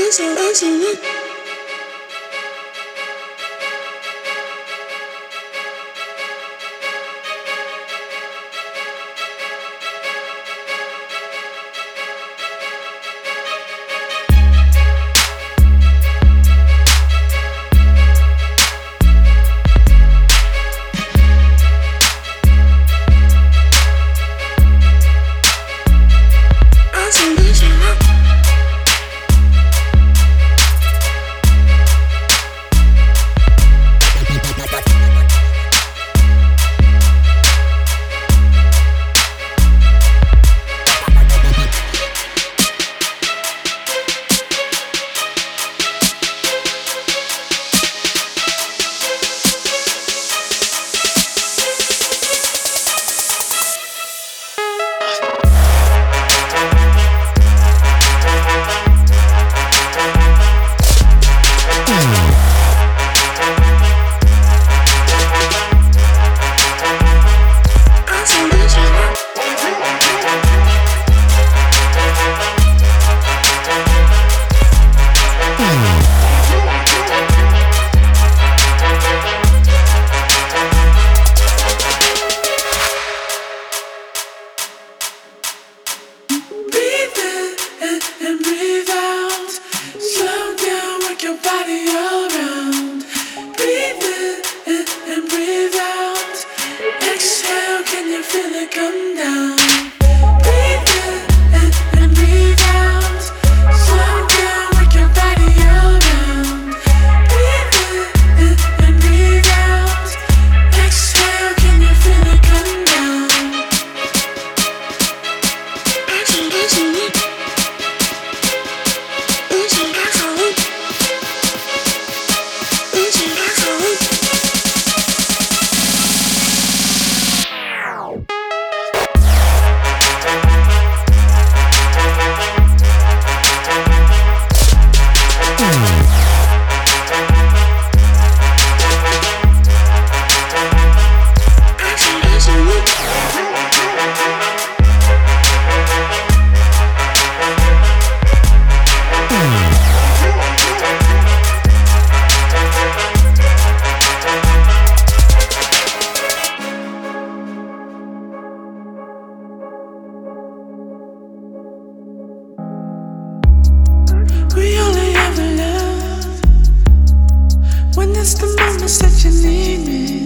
it's the moments that you need me.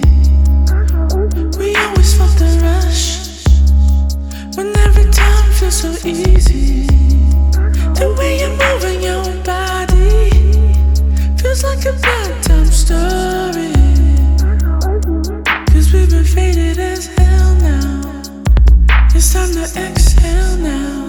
We always felt the rush when every time feels so easy. The way you're moving your body feels like a bedtime story. 'Cause we've been faded as hell now. It's time to exhale now.